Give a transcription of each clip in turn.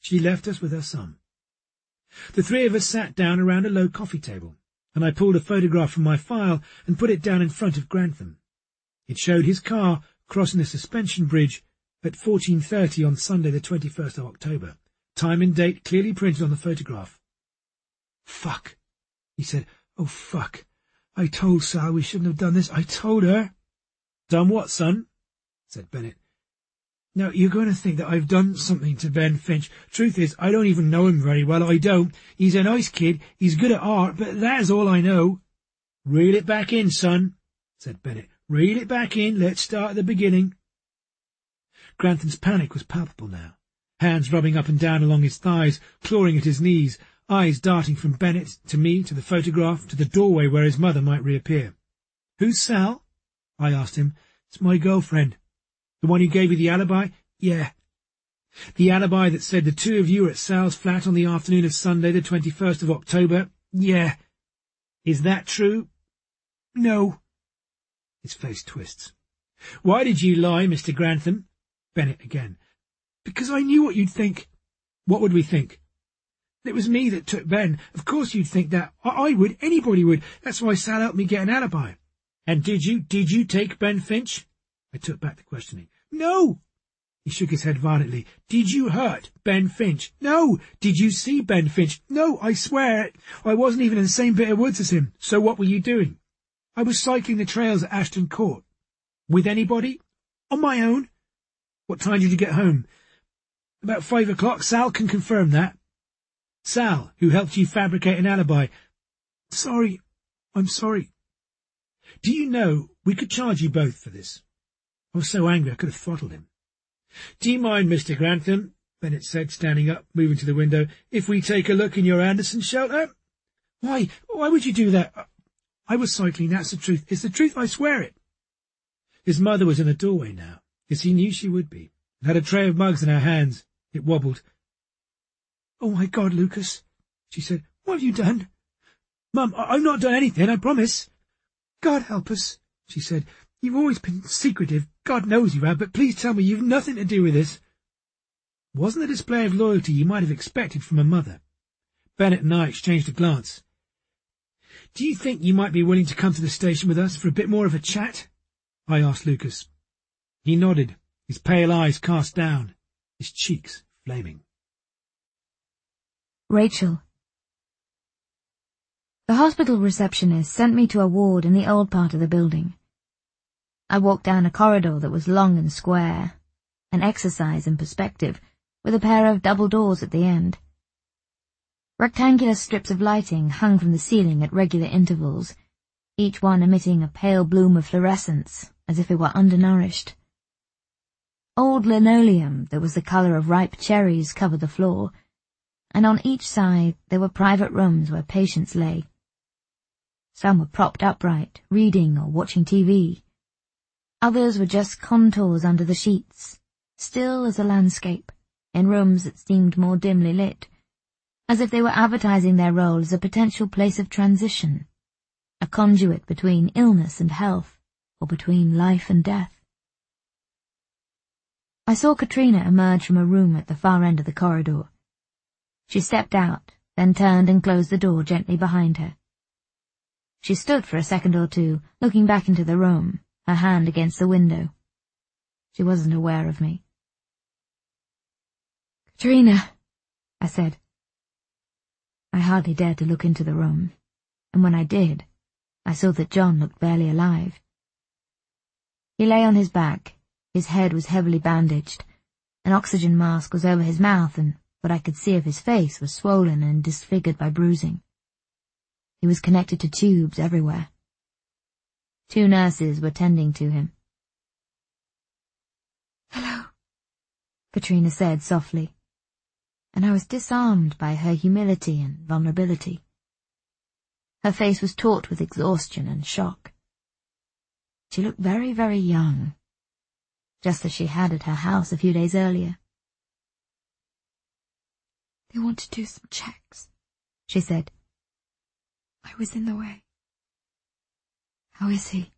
She left us with her son. The three of us sat down around a low coffee table, and I pulled a photograph from my file and put it down in front of Grantham. It showed his car crossing the suspension bridge at 14:30 on Sunday the 21st of October. Time and date clearly printed on the photograph. "Fuck," he said. "Oh, fuck. I told Sal we shouldn't have done this. I told her." "Done what, son?" said Bennett. "Now, you're going to think that I've done something to Ben Finch. Truth is, I don't even know him very well. I don't. He's a nice kid. He's good at art, but that's all I know." "Reel it back in, son," said Bennett. "Reel it back in. Let's start at the beginning." Grantham's panic was palpable now. Hands rubbing up and down along his thighs, clawing at his knees, eyes darting from Bennett to me, to the photograph, to the doorway where his mother might reappear. "Who's Sal?" I asked him. "It's my girlfriend." "The one who gave you the alibi?" "Yeah." "The alibi that said the two of you were at Sal's flat on the afternoon of Sunday the 21st of October?" "Yeah." "Is that true?" "No." His face twists. "Why did you lie, Mr. Grantham?" Bennett again. "Because I knew what you'd think." "What would we think?" "It was me that took Ben. Of course you'd think that. I would. Anybody would. That's why Sal helped me get an alibi." "And did you take Ben Finch?" I took back the questioning. "No." He shook his head violently. "Did you hurt Ben Finch?" "No." "Did you see Ben Finch?" "No, I swear it. I wasn't even in the same bit of woods as him." "So what were you doing?" "I was cycling the trails at Ashton Court." "With anybody?" "On my own." "What time did you get home?" "About 5 o'clock. Sal can confirm that." "Sal, who helped you fabricate an alibi." "Sorry. I'm sorry." "Do you know, we could charge you both for this." I was so angry I could have throttled him. "Do you mind, Mr. Grantham," Bennett said, standing up, moving to the window, "if we take a look in your Anderson shelter?" Why would you do that?" "I was cycling, that's the truth. It's the truth, I swear it." His mother was in the doorway now, as he knew she would be, and had a tray of mugs in her hands. It wobbled. "Oh, my God, Lucas," she said. "What have you done?" "Mum, I've not done anything, I promise." "God help us," she said. "You've always been secretive. God knows you have, but please tell me you've nothing to do with this." It wasn't the display of loyalty you might have expected from a mother. Bennett and I exchanged a glance. "Do you think you might be willing to come to the station with us for a bit more of a chat?" I asked Lucas. He nodded, his pale eyes cast down, his cheeks flaming. Rachel. The hospital receptionist sent me to a ward in the old part of the building. I walked down a corridor that was long and square, an exercise in perspective, with a pair of double doors at the end. Rectangular strips of lighting hung from the ceiling at regular intervals, each one emitting a pale bloom of fluorescence, as if it were undernourished. Old linoleum that was the colour of ripe cherries covered the floor, and on each side there were private rooms where patients lay. Some were propped upright, reading or watching TV. Others were just contours under the sheets, still as a landscape, in rooms that seemed more dimly lit, as if they were advertising their role as a potential place of transition, a conduit between illness and health, or between life and death. I saw Katrina emerge from a room at the far end of the corridor. She stepped out, then turned and closed the door gently behind her. She stood for a second or two, looking back into the room, her hand against the window. She wasn't aware of me. "Katrina," I said. I hardly dared to look into the room, and when I did, I saw that John looked barely alive. He lay on his back, his head was heavily bandaged, an oxygen mask was over his mouth, and what I could see of his face was swollen and disfigured by bruising. He was connected to tubes everywhere. 2 nurses were tending to him. "Hello," Katrina said softly, and I was disarmed by her humility and vulnerability. Her face was taut with exhaustion and shock. She looked very, very young, just as she had at her house a few days earlier. "They want to do some checks," she said. "I was in the way." "How is he?"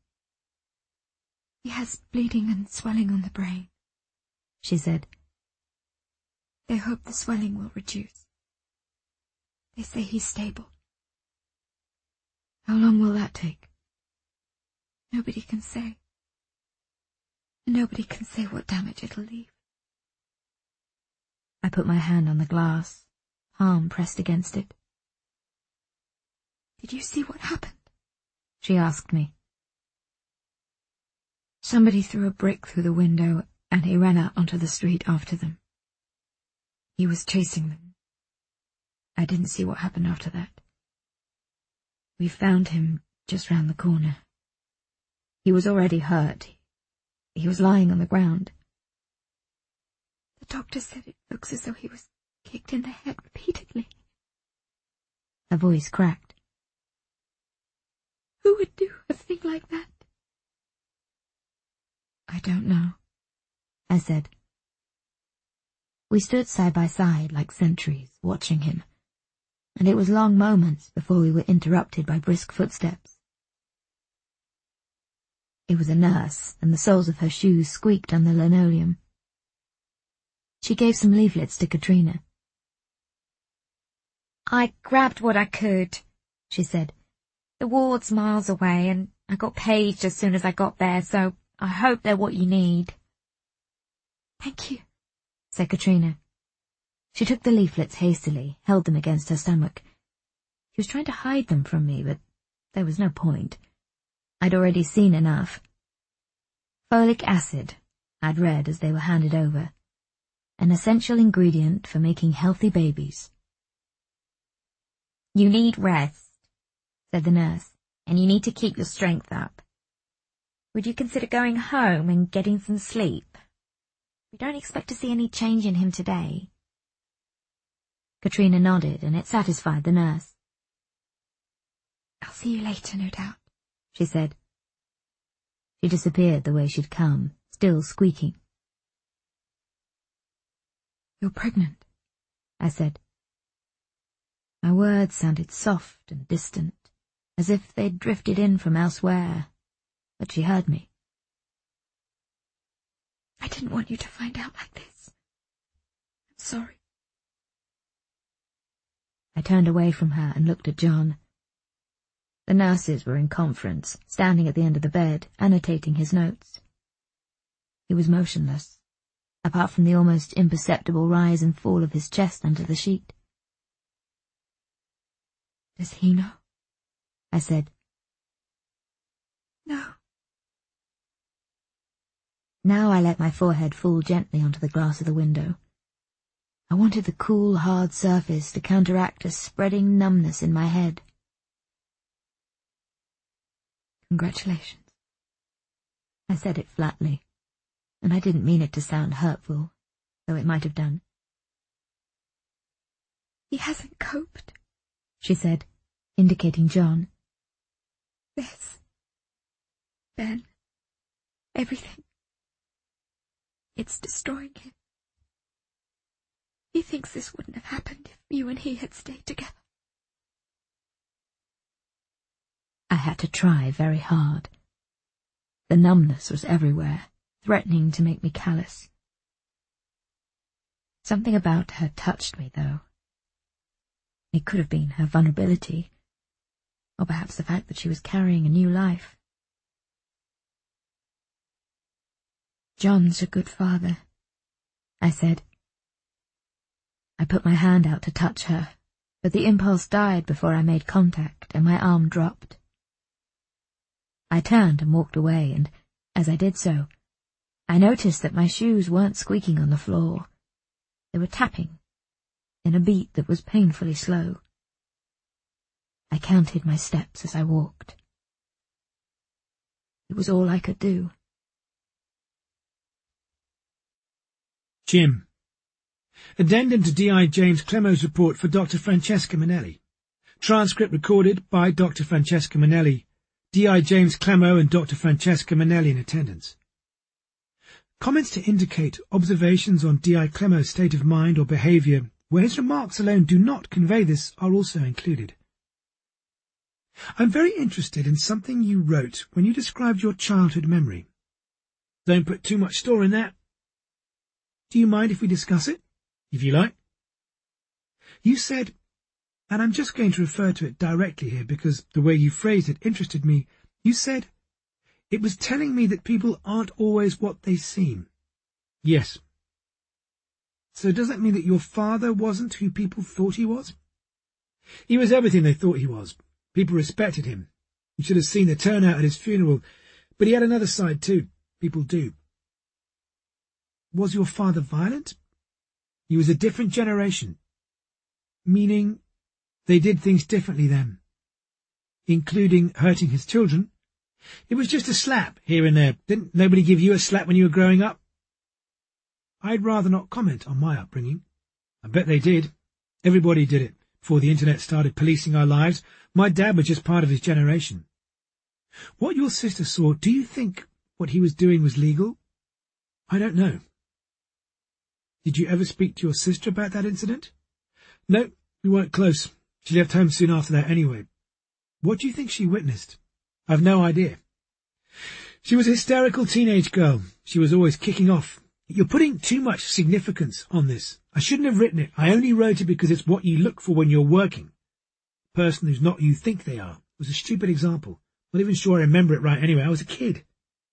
"He has bleeding and swelling on the brain," she said. They hope the swelling will reduce. They say he's stable. How long will that take? Nobody can say. And nobody can say what damage it'll leave. I put my hand on the glass, palm pressed against it. Did you see what happened? She asked me. Somebody threw a brick through the window and he ran out onto the street after them. He was chasing them. I didn't see what happened after that. We found him just round the corner. He was already hurt. He was lying on the ground. The doctor said it looks as though he was kicked in the head repeatedly. Her voice cracked. Who would do a thing like that? I don't know, I said. We stood side by side like sentries, watching him, and it was long moments before we were interrupted by brisk footsteps. It was a nurse, and the soles of her shoes squeaked on the linoleum. She gave some leaflets to Katrina. I grabbed what I could, she said. The ward's miles away, and I got paged as soon as I got there, so I hope they're what you need. Thank you, said Katrina. She took the leaflets hastily, held them against her stomach. She was trying to hide them from me, but there was no point. I'd already seen enough. Folic acid, I'd read as they were handed over. An essential ingredient for making healthy babies. You need rest, said the nurse, and you need to keep your strength up. Would you consider going home and getting some sleep? We don't expect to see any change in him today. Katrina nodded, and it satisfied the nurse. I'll see you later, no doubt, she said. She disappeared the way she'd come, still squeaking. You're pregnant, I said. My words sounded soft and distant, as if they'd drifted in from elsewhere, but she heard me. I didn't want you to find out like this. I'm sorry. I turned away from her and looked at John. The nurses were in conference, standing at the end of the bed, annotating his notes. He was motionless, apart from the almost imperceptible rise and fall of his chest under the sheet. Does he know? I said. No. Now I let my forehead fall gently onto the glass of the window. I wanted the cool, hard surface to counteract a spreading numbness in my head. Congratulations. I said it flatly, and I didn't mean it to sound hurtful, though it might have done. He hasn't coped, she said, indicating John. This. Ben. Everything. It's destroying him. He thinks this wouldn't have happened if you and he had stayed together. I had to try very hard. The numbness was everywhere, threatening to make me callous. Something about her touched me, though. It could have been her vulnerability, or perhaps the fact that she was carrying a new life. John's a good father, I said. I put my hand out to touch her, but the impulse died before I made contact, and my arm dropped. I turned and walked away, and, as I did so, I noticed that my shoes weren't squeaking on the floor. They were tapping, in a beat that was painfully slow. I counted my steps as I walked. It was all I could do. Jim. Addendum to D.I. James Clemo's report for Dr. Francesca Manelli. Transcript recorded by Dr. Francesca Manelli. D.I. James Clemo and Dr. Francesca Manelli in attendance. Comments to indicate observations on D.I. Clemo's state of mind or behaviour, where his remarks alone do not convey this, are also included. I'm very interested in something you wrote when you described your childhood memory. Don't put too much store in that. Do you mind if we discuss it? if you like. You said, and I'm just going to refer to it directly here because the way you phrased it interested me, you said, it was telling me that people aren't always what they seem. Yes. So does that mean that your father wasn't who people thought he was? He was everything they thought he was. People respected him. You should have seen the turnout at his funeral. But he had another side too. People do. Was your father violent? He was a different generation. Meaning they did things differently then. Including hurting his children. It was just a slap here and there. Didn't nobody give you a slap when you were growing up? I'd rather not comment on my upbringing. I bet they did. Everybody did it. Before the internet started policing our lives, my dad was just part of his generation. What your sister saw, do you think what he was doing was legal? I don't know. Did you ever speak to your sister about that incident? No, we weren't close. She left home soon after that anyway. What do you think she witnessed? I've no idea. She was a hysterical teenage girl. She was always kicking off. You're putting too much significance on this. I shouldn't have written it. I only wrote it because it's what you look for when you're working. The person who's not who you think they are was a stupid example. Not even sure I remember it right anyway. I was a kid.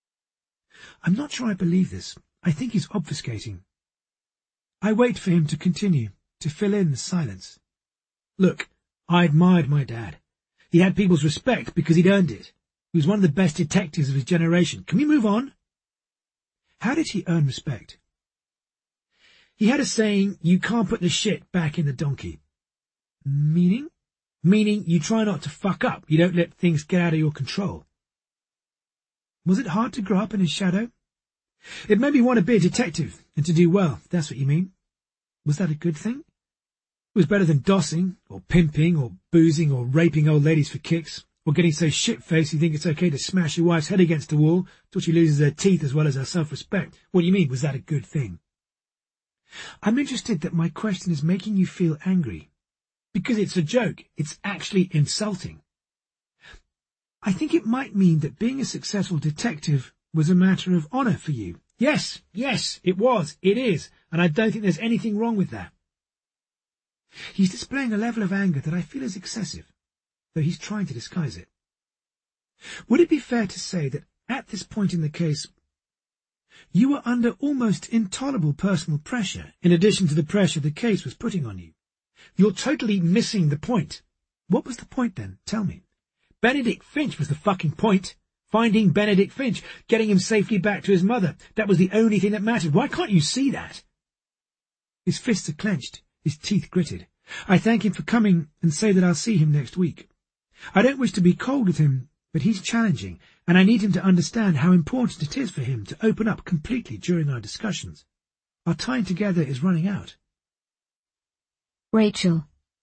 I'm not sure I believe this. I think he's obfuscating. I wait for him to continue, to fill in the silence. Look, I admired my dad. He had people's respect because he'd earned it. He was one of the best detectives of his generation. Can we move on? How did he earn respect? He had a saying, you can't put the shit back in the donkey. Meaning? Meaning you try not to fuck up. You don't let things get out of your control. Was it hard to grow up in his shadow? It made me want to be a detective and to do well, if that's what you mean. Was that a good thing? It was better than dossing, or pimping, or boozing, or raping old ladies for kicks, or getting so shit-faced you think it's okay to smash your wife's head against the wall till she loses her teeth as well as her self-respect. What do you mean, was that a good thing? I'm interested that my question is making you feel angry. Because it's a joke. It's actually insulting. I think it might mean that being a successful detective was a matter of honour for you. Yes, it was, it is, and I don't think there's anything wrong with that. He's displaying a level of anger that I feel is excessive, though he's trying to disguise it. Would it be fair to say that at this point in the case, you were under almost intolerable personal pressure, in addition to the pressure the case was putting on you? You're totally missing the point. What was the point then? Tell me. Benedict Finch was the fucking point. Finding Benedict Finch, getting him safely back to his mother. That was the only thing that mattered. Why can't you see that? His fists are clenched, his teeth gritted. I thank him for coming and say that I'll see him next week. I don't wish to be cold with him, but he's challenging, and I need him to understand how important it is for him to open up completely during our discussions. Our time together is running out. Rachel.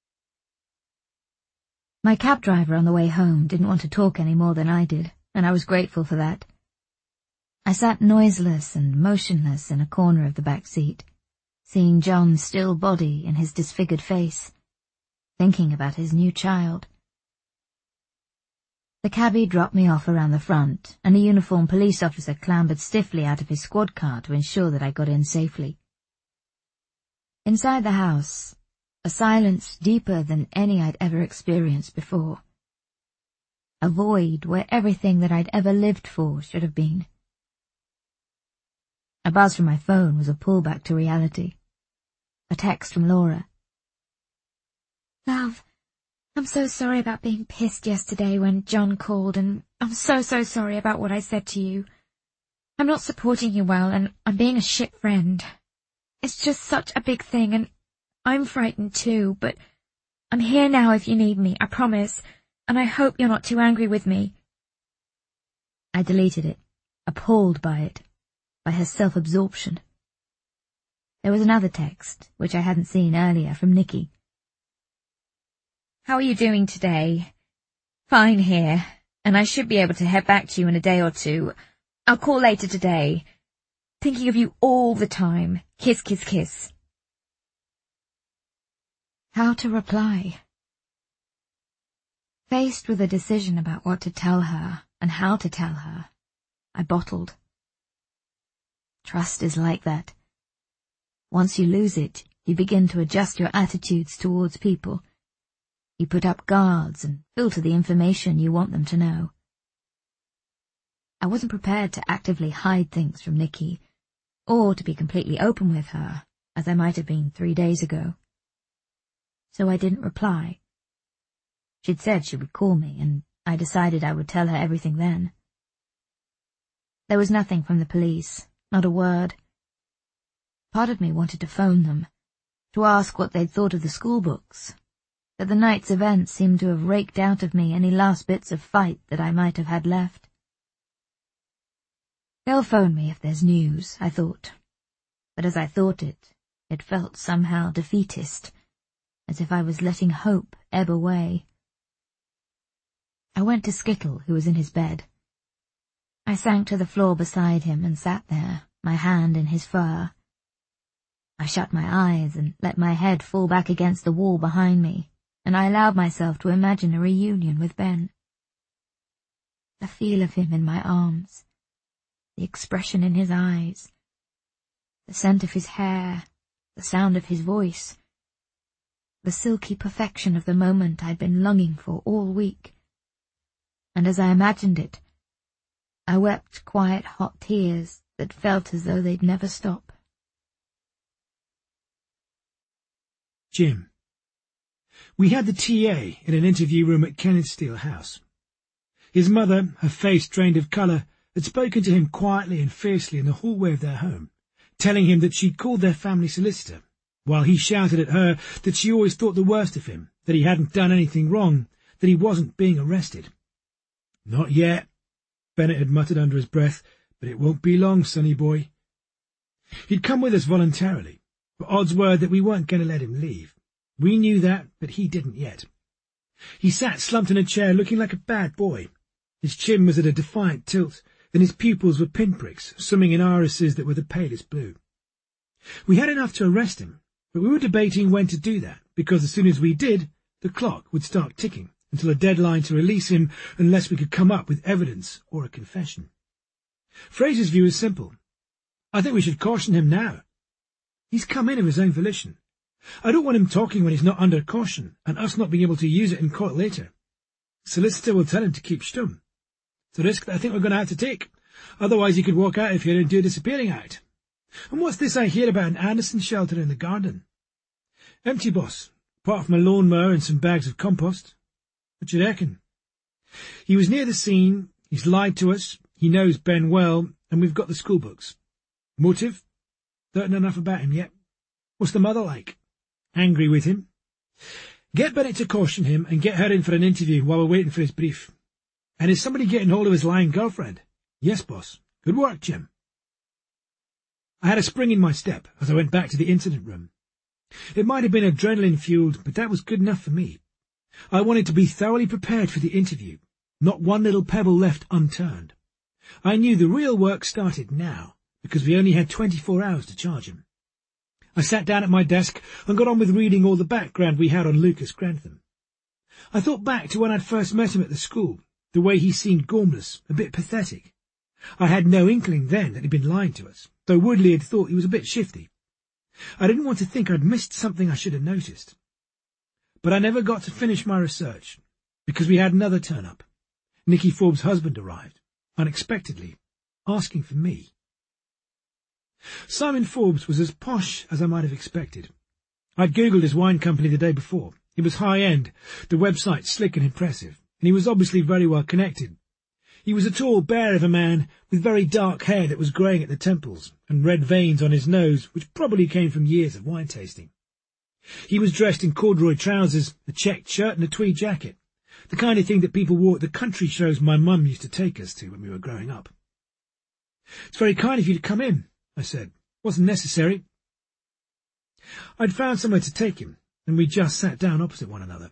My cab driver on the way home didn't want to talk any more than I did, and I was grateful for that. I sat noiseless and motionless in a corner of the back seat, seeing John's still body and his disfigured face, thinking about his new child. The cabbie dropped me off around the front, and a uniformed police officer clambered stiffly out of his squad car to ensure that I got in safely. Inside the house, a silence deeper than any I'd ever experienced before. A void where everything that I'd ever lived for should have been. A buzz from my phone was a pullback to reality. A text from Laura. Love, I'm so sorry about being pissed yesterday when John called, and I'm so sorry about what I said to you. I'm not supporting you well, and I'm being a shit friend. It's just such a big thing, and I'm frightened too, but I'm here now if you need me, I promise, and I hope you're not too angry with me. I deleted it, appalled by it, by her self-absorption. There was another text, which I hadn't seen earlier, from Nikki. How are you doing today? Fine here, and I should be able to head back to you in a day or two. I'll call later today. Thinking of you all the time. Kiss, kiss, kiss. How to reply? Faced with a decision about what to tell her and how to tell her, I bottled. Trust is like that. Once you lose it, you begin to adjust your attitudes towards people. You put up guards and filter the information you want them to know. I wasn't prepared to actively hide things from Nikki, or to be completely open with her, as I might have been 3 days ago. So I didn't reply. She'd said she would call me, and I decided I would tell her everything then. There was nothing from the police, not a word. Part of me wanted to phone them, to ask what they'd thought of the school books, but the night's events seemed to have raked out of me any last bits of fight that I might have had left. They'll phone me if there's news, I thought, but as I thought it felt somehow defeatist, as if I was letting hope ebb away. I went to Skittle, who was in his bed. I sank to the floor beside him and sat there, my hand in his fur. I shut my eyes and let my head fall back against the wall behind me, and I allowed myself to imagine a reunion with Ben. The feel of him in my arms, the expression in his eyes, the scent of his hair, the sound of his voice, the silky perfection of the moment I'd been longing for all week. And as I imagined it, I wept quiet hot tears that felt as though they'd never stop. Jim. We had the TA in an interview room at Kenneth Steele House. His mother, her face drained of colour, had spoken to him quietly and fiercely in the hallway of their home, telling him that she'd called their family solicitor, while he shouted at her that she always thought the worst of him, that he hadn't done anything wrong, that he wasn't being arrested. "Not yet," Bennett had muttered under his breath, "but it won't be long, sonny boy." He'd come with us voluntarily, but odds were that we weren't going to let him leave. We knew that, but he didn't yet. He sat slumped in a chair looking like a bad boy. His chin was at a defiant tilt, and his pupils were pinpricks, swimming in irises that were the palest blue. We had enough to arrest him, but we were debating when to do that, because as soon as we did, the clock would start ticking until a deadline to release him unless we could come up with evidence or a confession. Fraser's view is simple. "I think we should caution him now. He's come in of his own volition. I don't want him talking when he's not under caution, and us not being able to use it in court later. Solicitor will tell him to keep stum. It's a risk that I think we're going to have to take. Otherwise he could walk out of here and do a disappearing act. And what's this I hear about an Anderson shelter in the garden?" "Empty, boss, apart from a lawnmower and some bags of compost." "What you reckon?" "He was near the scene, he's lied to us, he knows Ben well, and we've got the school books. Motive? Don't know enough about him yet. What's the mother like?" "Angry with him." "Get Bennett to caution him and get her in for an interview while we're waiting for his brief." "And is somebody getting hold of his lying girlfriend?" "Yes, boss. Good work, Jim." I had a spring in my step as I went back to the incident room. It might have been adrenaline-fueled, but that was good enough for me. I wanted to be thoroughly prepared for the interview, not one little pebble left unturned. I knew the real work started now, because we only had 24 hours to charge him. I sat down at my desk and got on with reading all the background we had on Lucas Grantham. I thought back to when I'd first met him at the school, the way he seemed gormless, a bit pathetic. I had no inkling then that he'd been lying to us, though Woodley had thought he was a bit shifty. I didn't want to think I'd missed something I should have noticed. But I never got to finish my research, because we had another turn-up. Nicky Forbes' husband arrived, unexpectedly, asking for me. Simon Forbes was as posh as I might have expected. I'd Googled his wine company the day before. It was high-end, the website slick and impressive, and he was obviously very well connected. He was a tall bear of a man with very dark hair that was greying at the temples and red veins on his nose, which probably came from years of wine tasting. He was dressed in corduroy trousers, a checked shirt and a tweed jacket, the kind of thing that people wore at the country shows my mum used to take us to when we were growing up. "It's very kind of you to come in," I said. "Wasn't necessary." I'd found somewhere to take him, and we just sat down opposite one another.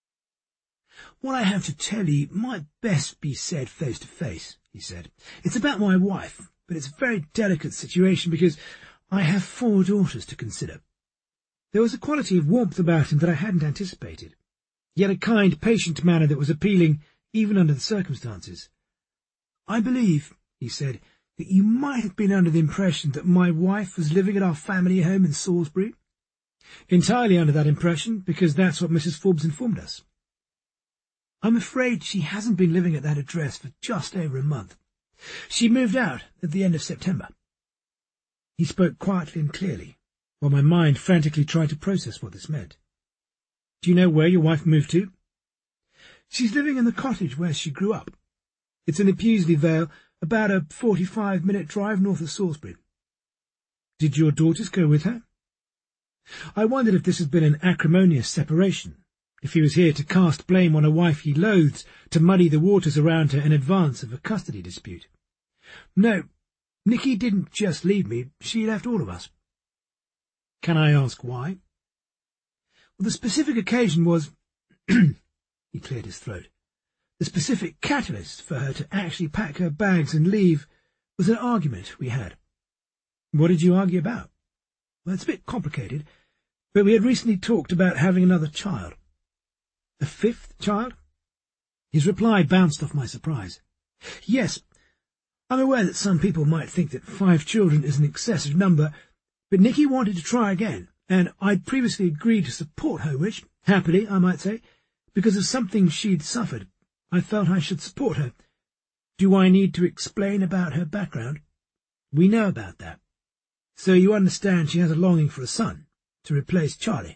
"What I have to tell you might best be said face to face," he said. "It's about my wife, but it's a very delicate situation because I have 4 daughters to consider." There was a quality of warmth about him that I hadn't anticipated, yet a kind, patient manner that was appealing even under the circumstances. "I believe," he said, "that you might have been under the impression that my wife was living at our family home in Salisbury. Entirely under that impression, because that's what Mrs. Forbes informed us. I'm afraid she hasn't been living at that address for just over a month. She moved out at the end of September. He spoke quietly and clearly, while my mind frantically tried to process what this meant. Do you know where your wife moved to? She's living in the cottage where she grew up. It's in the Pewsley Vale, about a 45-minute drive north of Salisbury. Did your daughters go with her? I wondered if this had been an acrimonious separation, if he was here to cast blame on a wife he loathed, to muddy the waters around her in advance of a custody dispute. No, Nicky didn't just leave me, she left all of us. Can I ask why? Well, the specific occasion was... He cleared his throat. The specific catalyst for her to actually pack her bags and leave was an argument we had. What did you argue about? Well, it's a bit complicated, but we had recently talked about having another child. A fifth child? His reply bounced off my surprise. Yes, I'm aware that some people might think that 5 children is an excessive number, but Nicky wanted to try again, and I'd previously agreed to support her wish, happily, I might say, because of something she'd suffered. I felt I should support her. Do I need to explain about her background? We know about that. So you understand she has a longing for a son, to replace Charlie.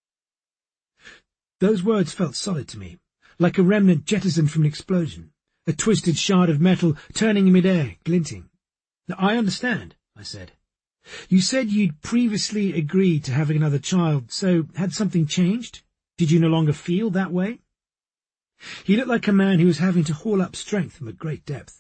Those words felt solid to me, like a remnant jettisoned from an explosion, a twisted shard of metal turning in mid-air, glinting. Now, I understand, I said. You said you'd previously agreed to having another child, so had something changed? Did you no longer feel that way? He looked like a man who was having to haul up strength from a great depth.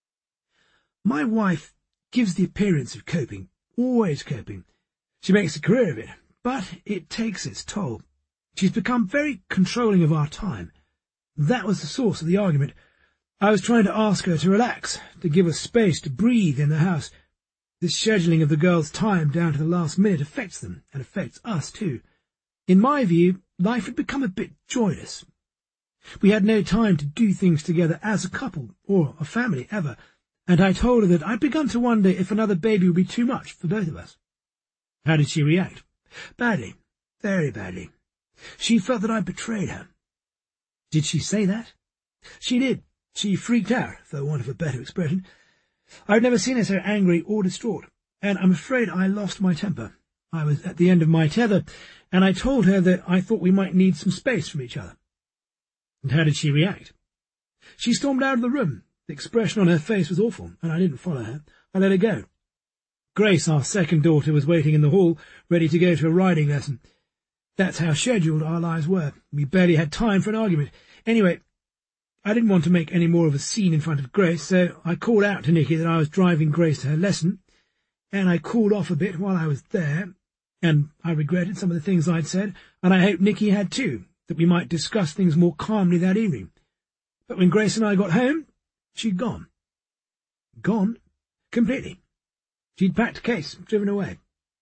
My wife gives the appearance of coping, always coping. She makes a career of it, but it takes its toll. She's become very controlling of our time. That was the source of the argument. I was trying to ask her to relax, to give us space to breathe in the house. This scheduling of the girls' time down to the last minute affects them, and affects us too. In my view, life had become a bit joyless. We had no time to do things together as a couple, or a family, ever, and I told her that I'd begun to wonder if another baby would be too much for both of us. How did she react? Badly, very badly. She felt that I betrayed her. Did she say that? She did. She freaked out, for want of a better expression. I've never seen her so angry or distraught, and I'm afraid I lost my temper. I was at the end of my tether, and I told her that I thought we might need some space from each other. And how did she react? She stormed out of the room. The expression on her face was awful, and I didn't follow her. I let her go. Grace, our second daughter, was waiting in the hall, ready to go to a riding lesson. That's how scheduled our lives were. We barely had time for an argument. Anyway, I didn't want to make any more of a scene in front of Grace, so I called out to Nicky that I was driving Grace to her lesson, and I cooled off a bit while I was there, and I regretted some of the things I'd said, and I hoped Nicky had too, that we might discuss things more calmly that evening. But when Grace and I got home, she'd gone. Gone? Completely. She'd packed a case, driven away.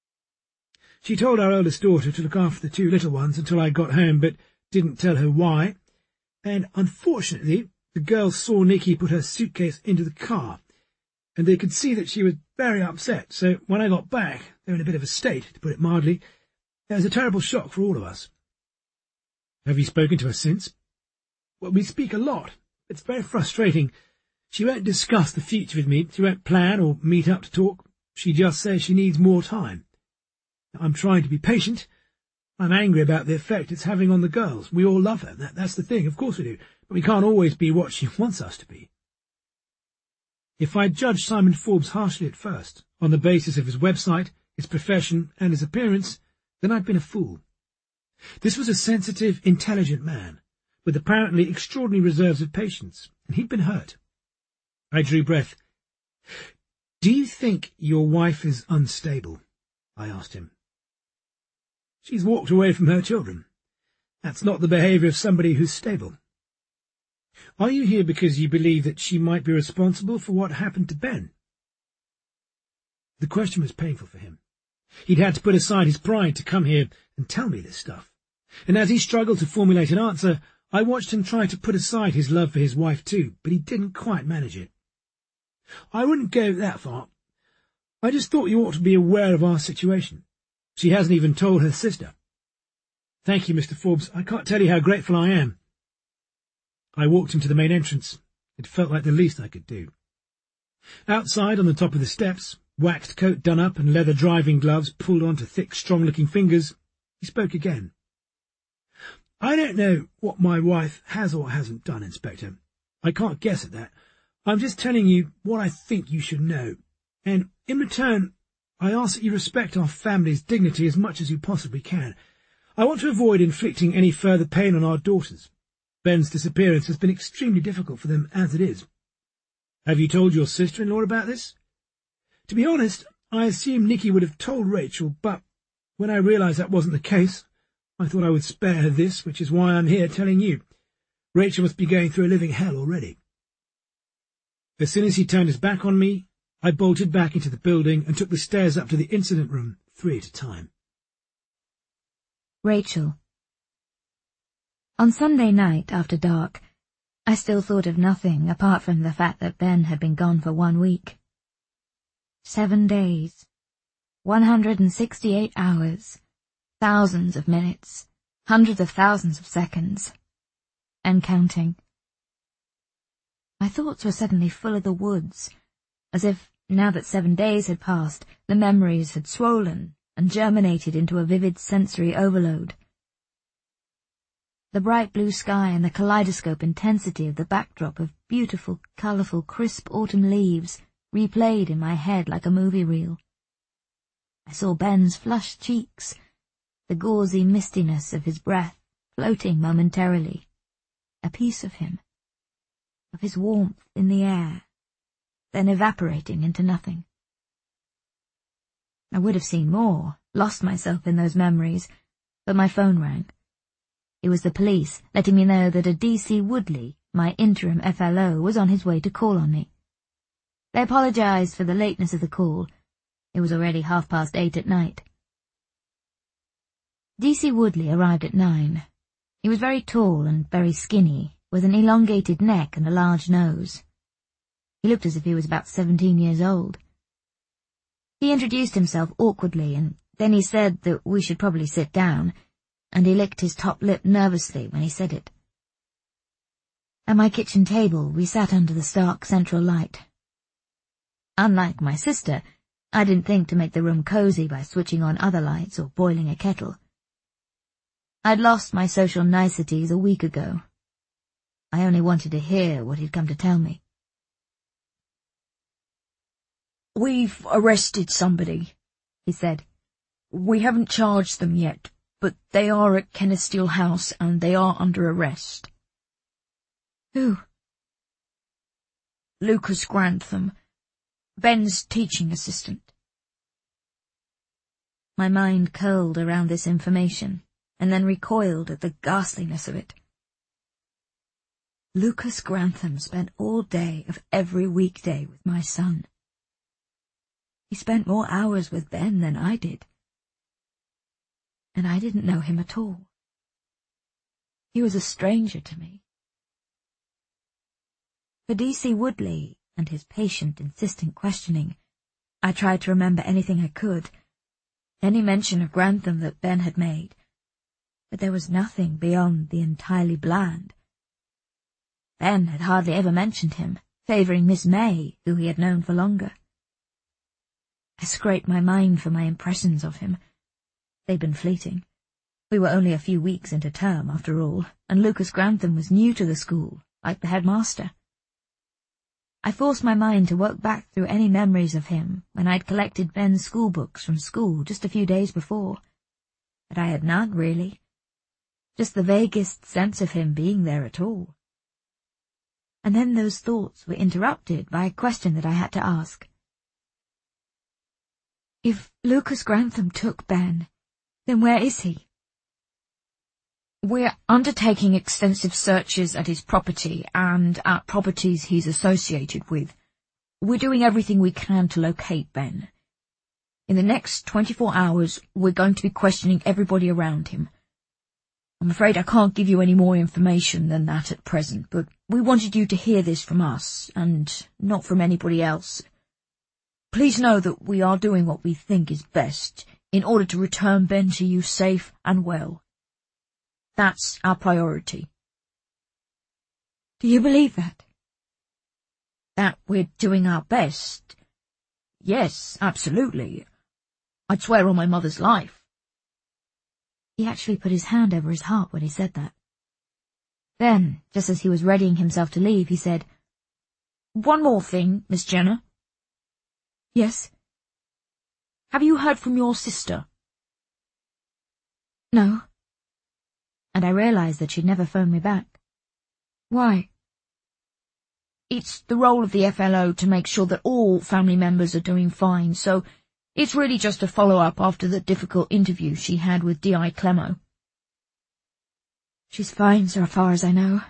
She told our eldest daughter to look after the 2 little ones until I got home, but didn't tell her why, and unfortunately the girls saw Nicky put her suitcase into the car, and they could see that she was very upset, so when I got back, they were in a bit of a state, to put it mildly. It was a terrible shock for all of us. Have you spoken to her since? Well, we speak a lot. It's very frustrating. She won't discuss the future with me. She won't plan or meet up to talk. She just says she needs more time. I'm trying to be patient. I'm angry about the effect it's having on the girls. We all love her. That's the thing. Of course we do. But we can't always be what she wants us to be. If I judged Simon Forbes harshly at first, on the basis of his website, his profession, and his appearance, then I'd been a fool. This was a sensitive, intelligent man, with apparently extraordinary reserves of patience, and he'd been hurt. I drew breath. Do you think your wife is unstable? I asked him. She's walked away from her children. That's not the behaviour of somebody who's stable. Are you here because you believe that she might be responsible for what happened to Ben? The question was painful for him. He'd had to put aside his pride to come here and tell me this stuff. And as he struggled to formulate an answer, I watched him try to put aside his love for his wife too, but he didn't quite manage it. I wouldn't go that far. I just thought you ought to be aware of our situation. She hasn't even told her sister. Thank you, Mr. Forbes. I can't tell you how grateful I am. I walked him to the main entrance. It felt like the least I could do. Outside, on the top of the steps, waxed coat done up and leather driving gloves pulled onto thick, strong-looking fingers, he spoke again. I don't know what my wife has or hasn't done, Inspector. I can't guess at that. I'm just telling you what I think you should know. And in return, I ask that you respect our family's dignity as much as you possibly can. I want to avoid inflicting any further pain on our daughters. Ben's disappearance has been extremely difficult for them as it is. Have you told your sister-in-law about this? To be honest, I assumed Nicky would have told Rachel, but when I realised that wasn't the case, I thought I would spare her this, which is why I'm here telling you. Rachel must be going through a living hell already. As soon as he turned his back on me, I bolted back into the building and took the stairs up to the incident room, 3 at a time. Rachel. On Sunday night, after dark, I still thought of nothing apart from the fact that Ben had been gone for 1 week. 7 days, 168 hours, thousands of minutes, hundreds of thousands of seconds, and counting. My thoughts were suddenly full of the woods, as if, now that 7 days had passed, the memories had swollen and germinated into a vivid sensory overload. The bright blue sky and the kaleidoscope intensity of the backdrop of beautiful, colourful, crisp autumn leaves replayed in my head like a movie reel. I saw Ben's flushed cheeks, the gauzy mistiness of his breath floating momentarily, a piece of him, of his warmth in the air, then evaporating into nothing. I would have seen more, lost myself in those memories, but my phone rang. It was the police, letting me know that a D.C. Woodley, my interim FLO, was on his way to call on me. They apologised for the lateness of the call. It was already 8:30 at night. D.C. Woodley arrived at 9. He was very tall and very skinny, with an elongated neck and a large nose. He looked as if he was about 17 years old. He introduced himself awkwardly, and then he said that we should probably sit down, and he licked his top lip nervously when he said it. At my kitchen table, we sat under the stark central light. Unlike my sister, I didn't think to make the room cosy by switching on other lights or boiling a kettle. I'd lost my social niceties a week ago. I only wanted to hear what he'd come to tell me. "We've arrested somebody," he said. "We haven't charged them yet, but they are at Kennissteel House and they are under arrest." Who? "Lucas Grantham, Ben's teaching assistant." My mind curled around this information, and then recoiled at the ghastliness of it. Lucas Grantham spent all day of every weekday with my son. He spent more hours with Ben than I did. And I didn't know him at all. He was a stranger to me. For D.C. Woodley and his patient, insistent questioning, I tried to remember anything I could, any mention of Grantham that Ben had made, but there was nothing beyond the entirely bland. Ben had hardly ever mentioned him, favouring Miss May, who he had known for longer. I scraped my mind for my impressions of him. They'd been fleeting. We were only a few weeks into term, after all, and Lucas Grantham was new to the school, like the headmaster. I forced my mind to work back through any memories of him when I'd collected Ben's school books from school just a few days before. But I had none, really. Just the vaguest sense of him being there at all. And then those thoughts were interrupted by a question that I had to ask. If Lucas Grantham took Ben, then where is he? "We're undertaking extensive searches at his property and at properties he's associated with. We're doing everything we can to locate Ben. In the next 24 hours, we're going to be questioning everybody around him. I'm afraid I can't give you any more information than that at present, but we wanted you to hear this from us, and not from anybody else. Please know that we are doing what we think is best, in order to return Ben to you safe and well. That's our priority. Do you believe that? That we're doing our best? Yes, absolutely. I'd swear on my mother's life. He actually put his hand over his heart when he said that. Then, just as he was readying himself to leave, he said, One more thing, Miss Jenner. Yes? Have you heard from your sister? No. And I realized that she'd never phoned me back. Why? It's the role of the FLO to make sure that all family members are doing fine, so it's really just a follow-up after the difficult interview she had with D.I. Clemo. She's fine so far as I know.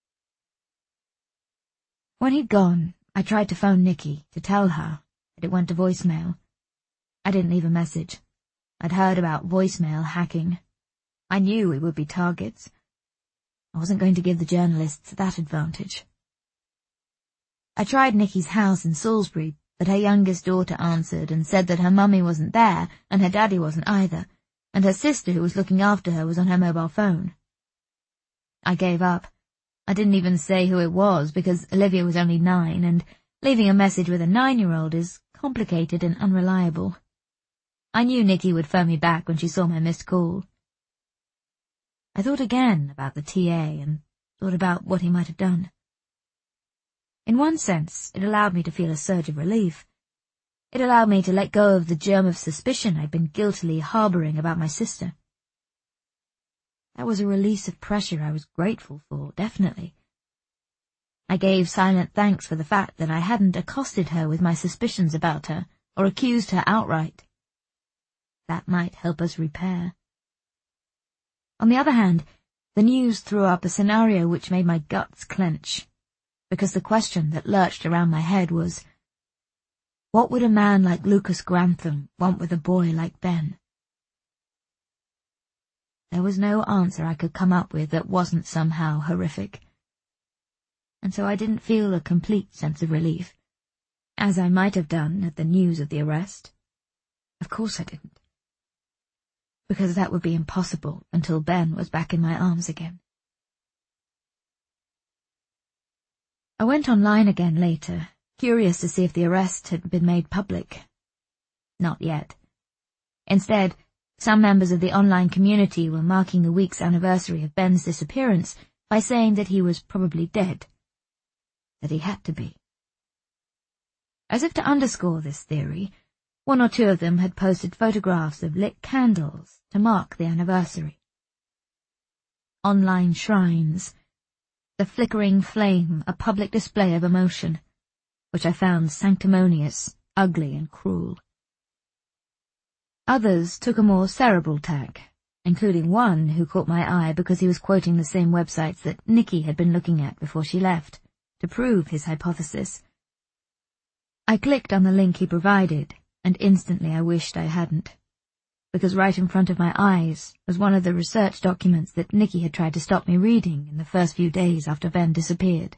When he'd gone, I tried to phone Nikki to tell her that it went to voicemail. I didn't leave a message. I'd heard about voicemail hacking. I knew we would be targets. I wasn't going to give the journalists that advantage. I tried Nikki's house in Salisbury, but her youngest daughter answered and said that her mummy wasn't there and her daddy wasn't either, and her sister who was looking after her was on her mobile phone. I gave up. I didn't even say who it was because Olivia was only 9 and leaving a message with a 9-year-old is complicated and unreliable. I knew Nikki would phone me back when she saw my missed call. I thought again about the TA and thought about what he might have done. In one sense, it allowed me to feel a surge of relief. It allowed me to let go of the germ of suspicion I'd been guiltily harbouring about my sister. That was a release of pressure I was grateful for, definitely. I gave silent thanks for the fact that I hadn't accosted her with my suspicions about her or accused her outright. That might help us repair. On the other hand, the news threw up a scenario which made my guts clench, because the question that lurched around my head was, what would a man like Lucas Grantham want with a boy like Ben? There was no answer I could come up with that wasn't somehow horrific. And so I didn't feel a complete sense of relief, as I might have done at the news of the arrest. Of course I didn't. Because that would be impossible until Ben was back in my arms again. I went online again later, curious to see if the arrest had been made public. Not yet. Instead, some members of the online community were marking the week's anniversary of Ben's disappearance by saying that he was probably dead. That he had to be. As if to underscore this theory, 1 or 2 of them had posted photographs of lit candles to mark the anniversary. Online shrines. The flickering flame, a public display of emotion, which I found sanctimonious, ugly and cruel. Others took a more cerebral tack, including one who caught my eye because he was quoting the same websites that Nikki had been looking at before she left, to prove his hypothesis. I clicked on the link he provided, and instantly I wished I hadn't, because right in front of my eyes was one of the research documents that Nikki had tried to stop me reading in the first few days after Ben disappeared.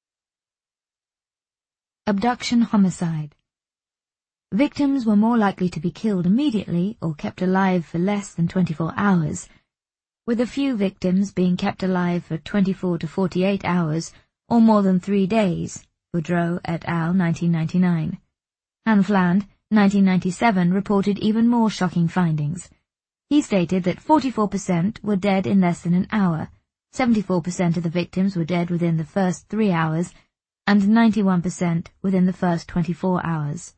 Abduction homicide. Victims were more likely to be killed immediately or kept alive for less than 24 hours, with a few victims being kept alive for 24 to 48 hours or more than 3 days, Boudreau et al. 1999. Hanfland, 1997, reported even more shocking findings. He stated that 44% were dead in less than an hour, 74% of the victims were dead within the first 3 hours, and 91% within the first 24 hours.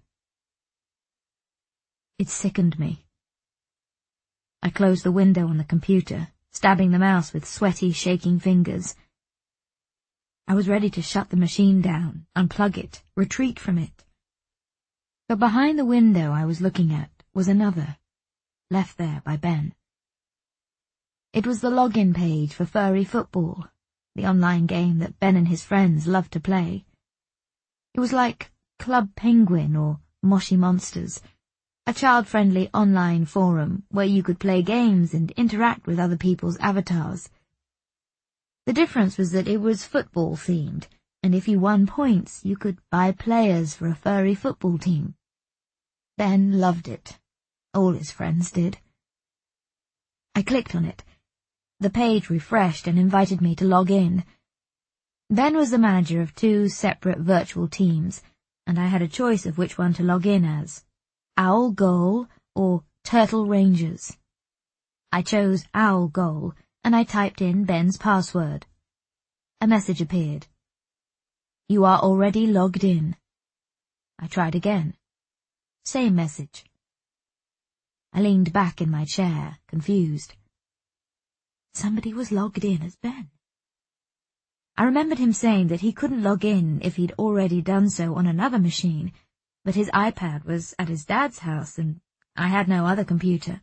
It sickened me. I closed the window on the computer, stabbing the mouse with sweaty, shaking fingers. I was ready to shut the machine down, unplug it, retreat from it. But behind the window I was looking at was another, left there by Ben. It was the login page for Furry Football, the online game that Ben and his friends loved to play. It was like Club Penguin or Moshi Monsters, a child-friendly online forum where you could play games and interact with other people's avatars. The difference was that it was football-themed, and if you won points, you could buy players for a furry football team. Ben loved it. All his friends did. I clicked on it. The page refreshed and invited me to log in. Ben was the manager of 2 separate virtual teams, and I had a choice of which one to log in as: Owl Goal or Turtle Rangers. I chose Owl Goal, and I typed in Ben's password. A message appeared. You are already logged in. I tried again. Same message. I leaned back in my chair, confused. Somebody was logged in as Ben. I remembered him saying that he couldn't log in if he'd already done so on another machine, but his iPad was at his dad's house and I had no other computer.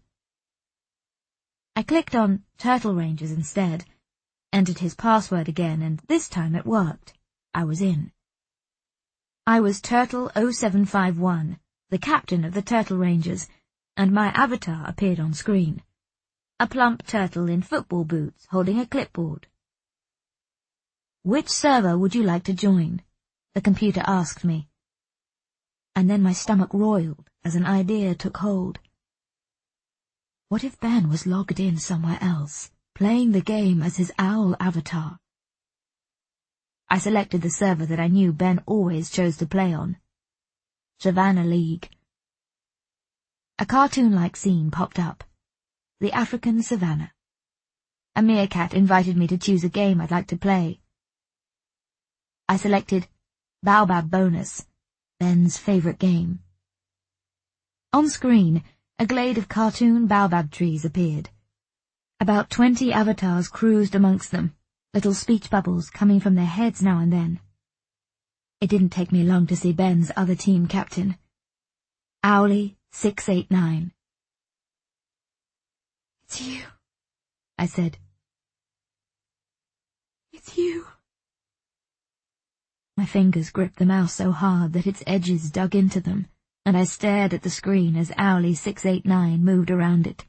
I clicked on Turtle Rangers instead, entered his password again, and this time it worked. I was in. I was Turtle 0751, the captain of the Turtle Rangers, and my avatar appeared on screen. A plump turtle in football boots holding a clipboard. Which server would you like to join? The computer asked me. And then my stomach roiled as an idea took hold. What if Ben was logged in somewhere else, playing the game as his owl avatar? I selected the server that I knew Ben always chose to play on. Savannah League. A cartoon-like scene popped up. The African Savannah. A meerkat invited me to choose a game I'd like to play. I selected Baobab Bonus, Ben's favorite game. On screen, a glade of cartoon baobab trees appeared. About 20 avatars cruised amongst them, little speech bubbles coming from their heads now and then. It didn't take me long to see Ben's other team captain, Owly 689. It's you, I said. It's you. My fingers gripped the mouse so hard that its edges dug into them, and I stared at the screen as Owly 689 moved around it.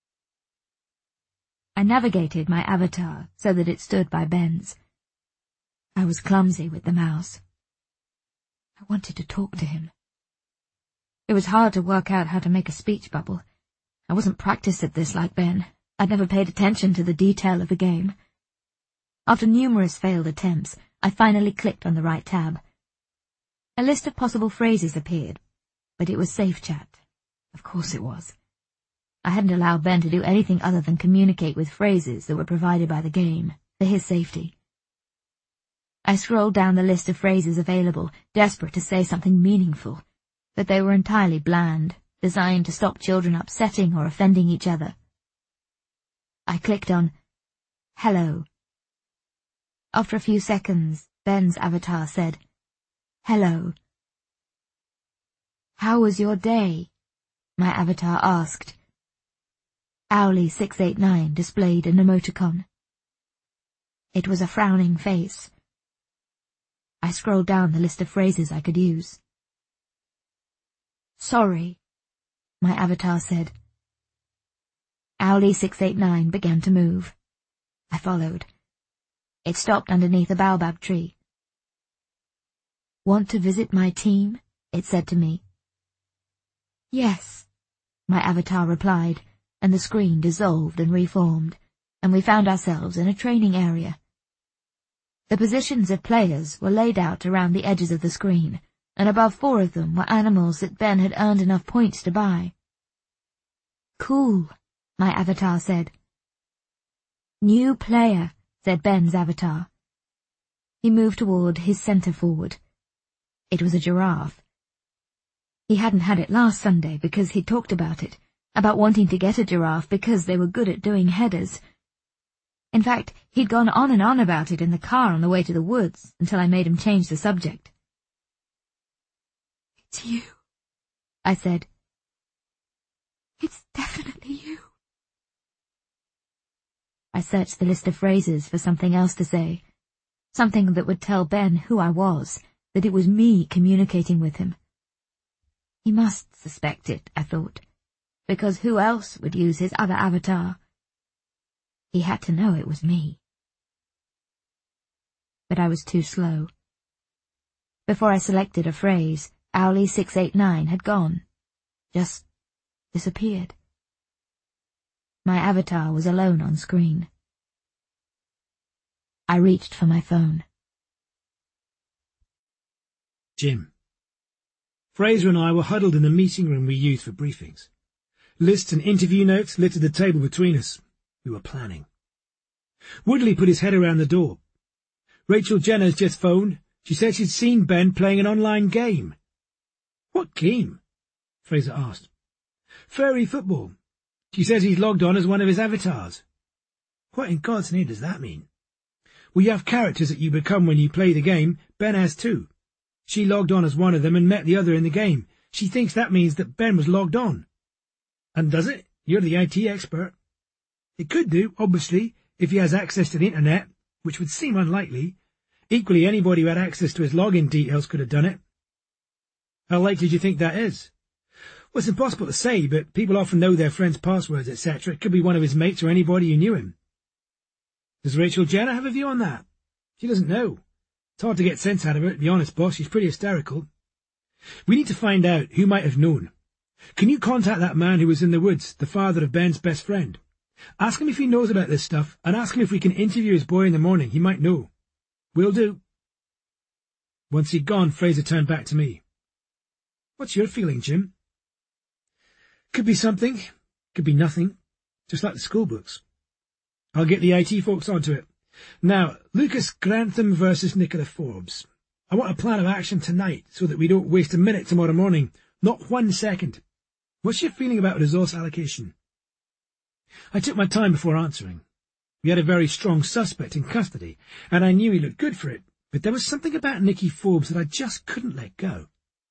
I navigated my avatar so that it stood by Ben's. I was clumsy with the mouse. I wanted to talk to him. It was hard to work out how to make a speech bubble. I wasn't practiced at this like Ben. I'd never paid attention to the detail of the game. After numerous failed attempts, I finally clicked on the right tab. A list of possible phrases appeared, but it was safe chat. Of course it was. I hadn't allowed Ben to do anything other than communicate with phrases that were provided by the game, for his safety. I scrolled down the list of phrases available, desperate to say something meaningful, but they were entirely bland, designed to stop children upsetting or offending each other. I clicked on Hello. After a few seconds, Ben's avatar said, Hello. How was your day? My avatar asked. Owly 689 displayed an emoticon. It was a frowning face. I scrolled down the list of phrases I could use. Sorry, my avatar said. Owly 689 began to move. I followed. It stopped underneath a baobab tree. Want to visit my team? It said to me. Yes, my avatar replied, and the screen dissolved and reformed, and we found ourselves in a training area. The positions of players were laid out around the edges of the screen, and above 4 of them were animals that Ben had earned enough points to buy. Cool, my avatar said. New player, said Ben's avatar. He moved toward his centre forward. It was a giraffe. He hadn't had it last Sunday because he'd talked about it, about wanting to get a giraffe because they were good at doing headers. In fact, he'd gone on and on about it in the car on the way to the woods until I made him change the subject. It's you, I said. It's definitely you. I searched the list of phrases for something else to say, something that would tell Ben who I was, that it was me communicating with him. He must suspect it, I thought, because who else would use his other avatar? He had to know it was me. But I was too slow. Before I selected a phrase, Owly 689 had gone. Just disappeared. My avatar was alone on screen. I reached for my phone. Jim. Fraser and I were huddled in the meeting room we used for briefings. Lists and interview notes littered the table between us. We were planning. Woodley put his head around the door. Rachel Jenner's just phoned. She said she'd seen Ben playing an online game. What game? Fraser asked. Fairy football. She says he's logged on as one of his avatars. What in God's name does that mean? Well, you have characters that you become when you play the game. Ben has too. She logged on as one of them and met the other in the game. She thinks that means that Ben was logged on. And does it? You're the IT expert. It could do, obviously, if he has access to the internet, which would seem unlikely. Equally, anybody who had access to his login details could have done it. How likely do you think that is? Well, it's impossible to say, but people often know their friends' passwords, etc. It could be one of his mates or anybody who knew him. Does Rachel Jenner have a view on that? She doesn't know. It's hard to get sense out of her, to be honest, boss. She's pretty hysterical. We need to find out who might have known. Can you contact that man who was in the woods, the father of Ben's best friend? Ask him if he knows about this stuff, and ask him if we can interview his boy in the morning. He might know. Will do. Once he'd gone, Fraser turned back to me. What's your feeling, Jim? Could be something, could be nothing, just like the school books. I'll get the IT folks onto it. Now, Lucas Grantham versus Nicola Forbes. I want a plan of action tonight so that we don't waste a minute tomorrow morning. Not 1 second. What's your feeling about resource allocation? I took my time before answering. We had a very strong suspect in custody, and I knew he looked good for it, but there was something about Nicky Forbes that I just couldn't let go.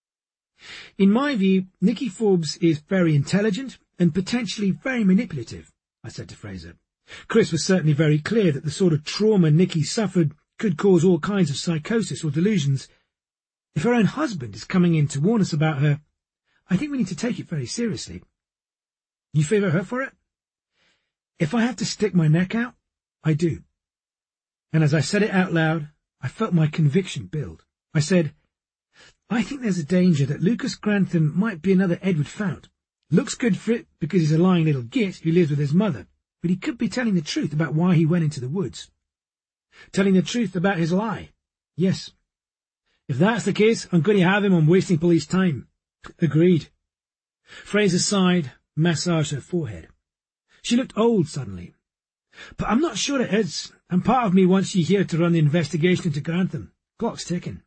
In my view, Nicky Forbes is very intelligent and potentially very manipulative, I said to Fraser. Chris was certainly very clear that the sort of trauma Nicky suffered could cause all kinds of psychosis or delusions. If her own husband is coming in to warn us about her, I think we need to take it very seriously. You favour her for it? If I have to stick my neck out, I do. And as I said it out loud, I felt my conviction build. I said, I think there's a danger that Lucas Grantham might be another Edward Fount. Looks good for it because he's a lying little git who lives with his mother, but he could be telling the truth about why he went into the woods. Telling the truth about his lie. Yes. If that's the case, I'm going to have him on wasting police time. Agreed. Fraser sighed, massaged her forehead. She looked old suddenly. But I'm not sure it is, and part of me wants you here to run the investigation into Grantham. Clock's ticking.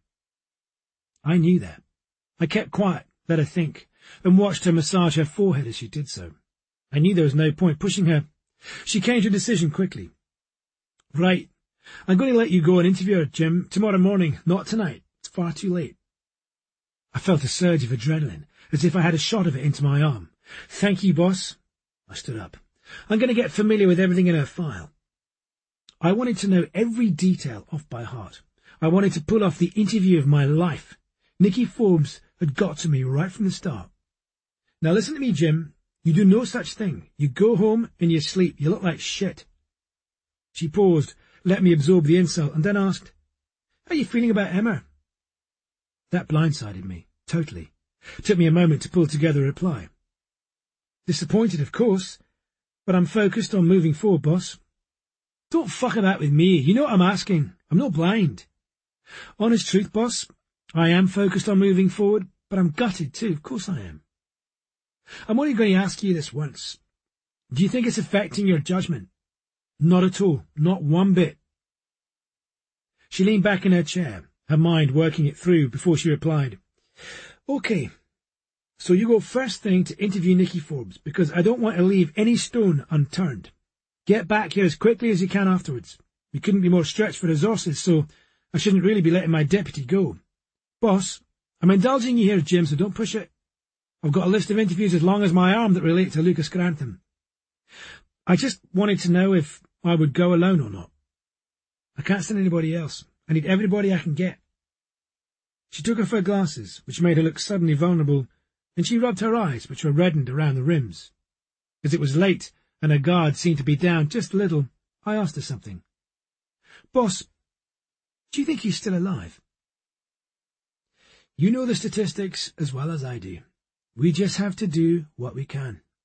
I knew that. I kept quiet, let her think, and watched her massage her forehead as she did so. I knew there was no point pushing her. She came to a decision quickly. Right. I'm going to let you go and interview her, Jim, tomorrow morning, not tonight. It's far too late. I felt a surge of adrenaline, as if I had a shot of it into my arm. Thank you, boss. I stood up. I'm going to get familiar with everything in her file. I wanted to know every detail off by heart. I wanted to pull off the interview of my life. Nicky Forbes had got to me right from the start. Now listen to me, Jim. You do no such thing. You go home and you sleep. You look like shit. She paused, let me absorb the insult, and then asked, How are you feeling about Emma? That blindsided me, totally. It took me a moment to pull together a reply. Disappointed, of course, but I'm focused on moving forward, boss. Don't fuck about with me. You know what I'm asking. I'm not blind. Honest truth, boss. I am focused on moving forward, but I'm gutted too. Of course I am. I'm only going to ask you this once. Do you think it's affecting your judgment? Not at all. Not one bit. She leaned back in her chair, her mind working it through before she replied. Okay. So you go first thing to interview Nicky Forbes, because I don't want to leave any stone unturned. Get back here as quickly as you can afterwards. We couldn't be more stretched for resources, so I shouldn't really be letting my deputy go. Boss, I'm indulging you here, Jim, so don't push it. I've got a list of interviews as long as my arm that relate to Lucas Grantham. I just wanted to know if I would go alone or not. I can't send anybody else. I need everybody I can get. She took off her glasses, which made her look suddenly vulnerable, and she rubbed her eyes, which were reddened around the rims. As it was late, and her guard seemed to be down just a little, I asked her something. Boss, do you think he's still alive? You know the statistics as well as I do. We just have to do what we can.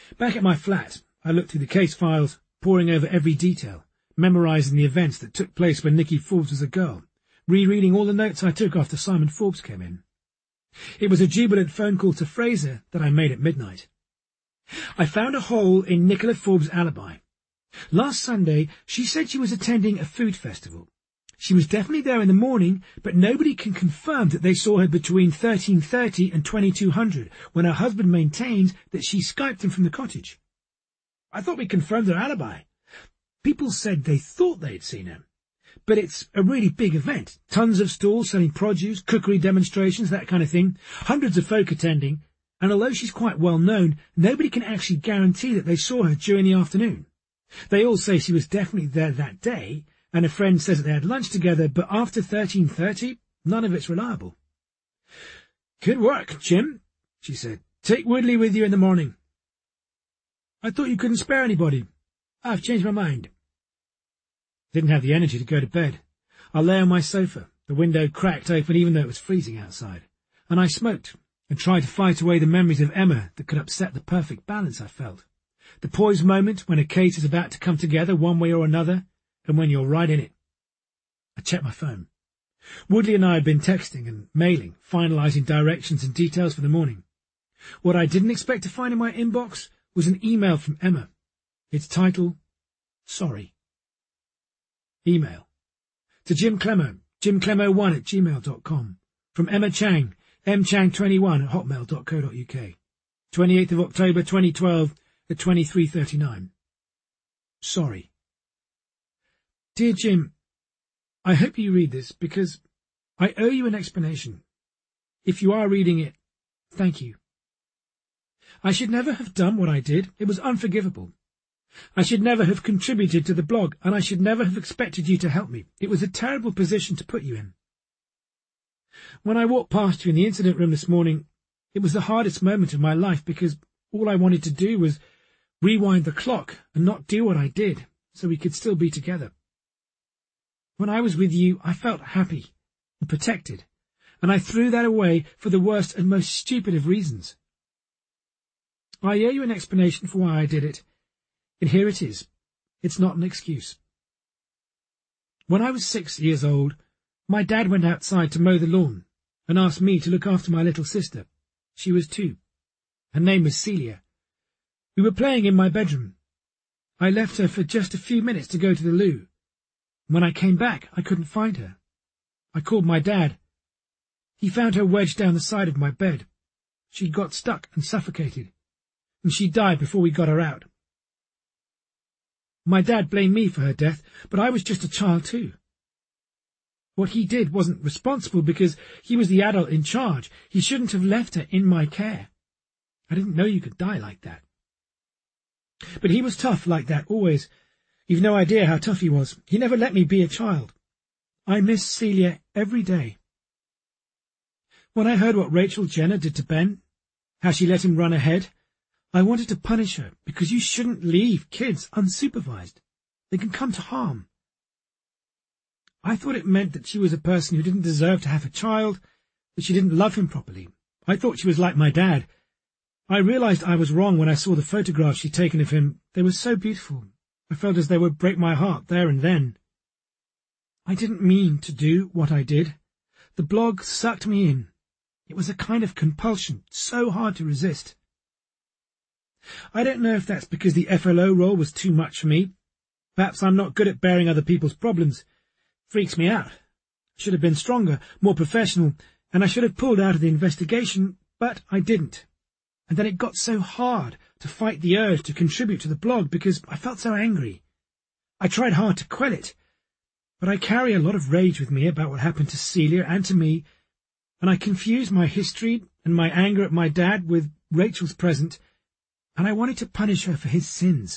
Back at my flat, I looked through the case files, poring over every detail, memorising the events that took place when Nicky Forbes was a girl, rereading all the notes I took after Simon Forbes came in. It was a jubilant phone call to Fraser that I made at midnight. I found a hole in Nicola Forbes' alibi. Last Sunday, she said she was attending a food festival. She was definitely there in the morning, but nobody can confirm that they saw her between 13:30 and 2200, when her husband maintains that she Skyped him from the cottage. I thought we confirmed her alibi. People said they thought they'd seen her. But it's a really big event. Tons of stalls selling produce, cookery demonstrations, that kind of thing. Hundreds of folk attending. And although she's quite well known, nobody can actually guarantee that they saw her during the afternoon. They all say she was definitely there that day, and a friend says that they had lunch together, but after 13:30, none of it's reliable. "Good work, Jim," she said. "Take Woodley with you in the morning." "I thought you couldn't spare anybody." "I've changed my mind." Didn't have the energy to go to bed. I lay on my sofa, the window cracked open even though it was freezing outside, and I smoked and tried to fight away the memories of Emma that could upset the perfect balance I felt. The poised moment when a case is about to come together one way or another, and when you're right in it. I checked my phone. Woodley and I had been texting and mailing, finalising directions and details for the morning. What I didn't expect to find in my inbox was an email from Emma. Its title, "Sorry." Email. To Jim Clemo, jimclemo1@gmail.com. From Emma Chang, mchang21@hotmail.co.uk. 28th of October 2012 at 23:39. Sorry. Dear Jim, I hope you read this because I owe you an explanation. If you are reading it, thank you. I should never have done what I did. It was unforgivable. I should never have contributed to the blog, and I should never have expected you to help me. It was a terrible position to put you in. When I walked past you in the incident room this morning, it was the hardest moment of my life because all I wanted to do was rewind the clock and not do what I did so we could still be together. When I was with you, I felt happy and protected, and I threw that away for the worst and most stupid of reasons. I owe you an explanation for why I did it, and here it is. It's not an excuse. When I was 6 years old, my dad went outside to mow the lawn and asked me to look after my little sister. She was 2. Her name was Celia. We were playing in my bedroom. I left her for just a few minutes to go to the loo. When I came back, I couldn't find her. I called my dad. He found her wedged down the side of my bed. She'd got stuck and suffocated, and she died before we got her out. My dad blamed me for her death, but I was just a child too. What he did wasn't responsible because he was the adult in charge. He shouldn't have left her in my care. I didn't know you could die like that. But he was tough like that, always. You've no idea how tough he was. He never let me be a child. I miss Celia every day. When I heard what Rachel Jenner did to Ben, how she let him run ahead, I wanted to punish her because you shouldn't leave kids unsupervised. They can come to harm. I thought it meant that she was a person who didn't deserve to have a child, that she didn't love him properly. I thought she was like my dad. I realized I was wrong when I saw the photographs she'd taken of him. They were so beautiful. I felt as they would break my heart there and then. I didn't mean to do what I did. The blog sucked me in. It was a kind of compulsion, so hard to resist. I don't know if that's because the FLO role was too much for me. Perhaps I'm not good at bearing other people's problems. Freaks me out. I should have been stronger, more professional, and I should have pulled out of the investigation, but I didn't. And then it got so hard to fight the urge to contribute to the blog because I felt so angry. I tried hard to quell it, but I carry a lot of rage with me about what happened to Celia and to me, and I confuse my history and my anger at my dad with Rachel's present, and I wanted to punish her for his sins.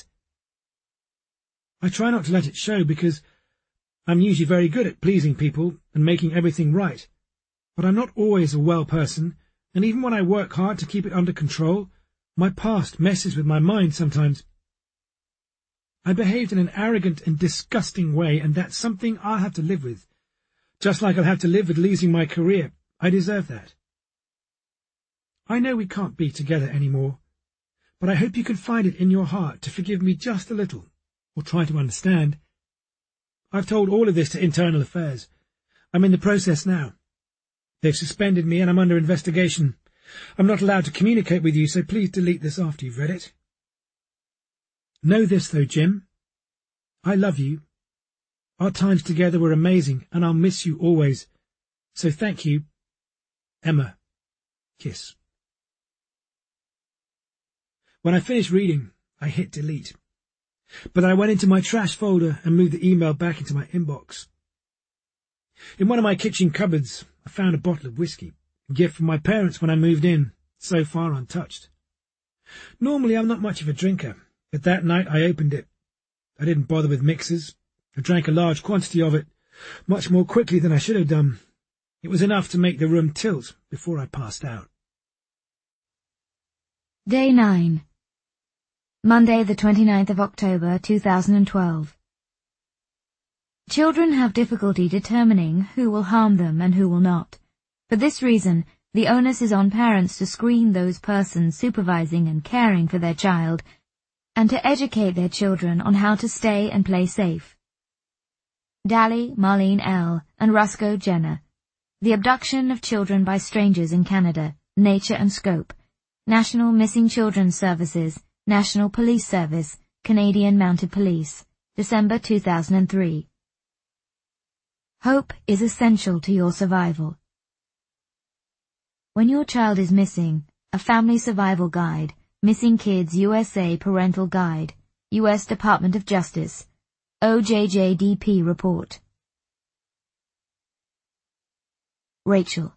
I try not to let it show because I'm usually very good at pleasing people and making everything right, but I'm not always a well person, and even when I work hard to keep it under control, my past messes with my mind sometimes. I behaved in an arrogant and disgusting way, and that's something I'll have to live with. Just like I'll have to live with losing my career. I deserve that. I know we can't be together anymore, but I hope you can find it in your heart to forgive me just a little, or try to understand. I've told all of this to Internal Affairs. I'm in the process now. They've suspended me and I'm under investigation. I'm not allowed to communicate with you, so please delete this after you've read it. Know this, though, Jim. I love you. Our times together were amazing, and I'll miss you always. So thank you. Emma. Kiss. When I finished reading, I hit delete. But I went into my trash folder and moved the email back into my inbox. In one of my kitchen cupboards, I found a bottle of whiskey, a gift from my parents when I moved in, so far untouched. Normally I'm not much of a drinker, but that night I opened it. I didn't bother with mixers. I drank a large quantity of it, much more quickly than I should have done. It was enough to make the room tilt before I passed out. Day 9. Monday, the 29th of October, 2012. Children have difficulty determining who will harm them and who will not. For this reason, the onus is on parents to screen those persons supervising and caring for their child, and to educate their children on how to stay and play safe. Dally, Marlene L., and Roscoe Jenner. The Abduction of Children by Strangers in Canada, Nature and Scope, National Missing Children Services, National Police Service, Canadian Mounted Police, December 2003. Hope is essential to your survival. When your child is missing, a Family Survival Guide, Missing Kids USA Parental Guide, U.S. Department of Justice, OJJDP Report. Rachel.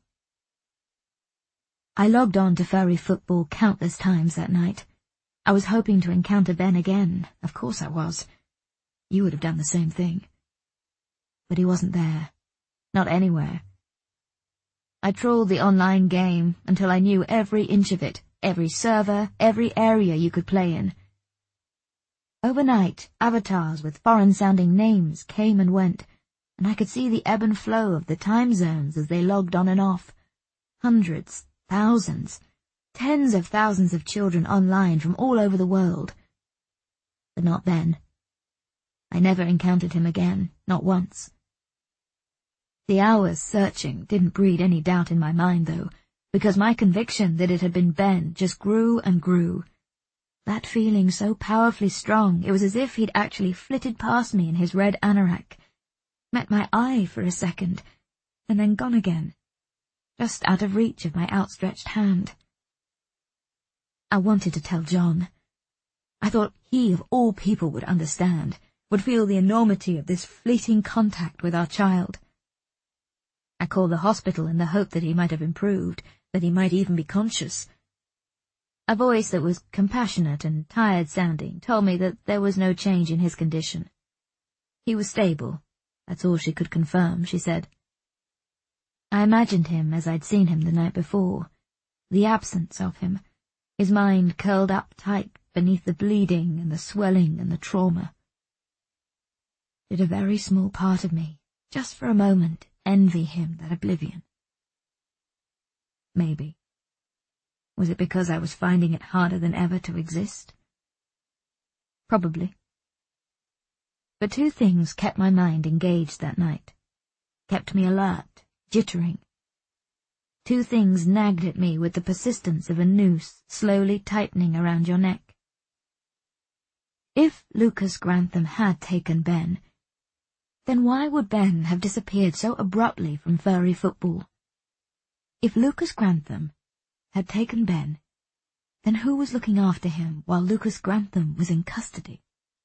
I logged on to furry football countless times that night. I was hoping to encounter Ben again. Of course I was. You would have done the same thing. But he wasn't there. Not anywhere. I trawled the online game until I knew every inch of it, every server, every area you could play in. Overnight, avatars with foreign-sounding names came and went, and I could see the ebb and flow of the time zones as they logged on and off. Hundreds, thousands, tens of thousands of children online from all over the world. But not Ben. I never encountered him again, not once. The hours searching didn't breed any doubt in my mind, though, because my conviction that it had been Ben just grew and grew. That feeling so powerfully strong, it was as if he'd actually flitted past me in his red anorak, met my eye for a second, and then gone again, just out of reach of my outstretched hand. I wanted to tell John. I thought he, of all people, would understand, would feel the enormity of this fleeting contact with our child. I called the hospital in the hope that he might have improved, that he might even be conscious. A voice that was compassionate and tired-sounding told me that there was no change in his condition. He was stable. That's all she could confirm, she said. I imagined him as I'd seen him the night before, the absence of him, his mind curled up tight beneath the bleeding and the swelling and the trauma. Did a very small part of me, just for a moment, envy him that oblivion? Maybe. Was it because I was finding it harder than ever to exist? Probably. But two things kept my mind engaged that night, kept me alert, jittering. Two things nagged at me with the persistence of a noose slowly tightening around your neck. If Lucas Grantham had taken Ben, then why would Ben have disappeared so abruptly from furry football? If Lucas Grantham had taken Ben, then who was looking after him while Lucas Grantham was in custody?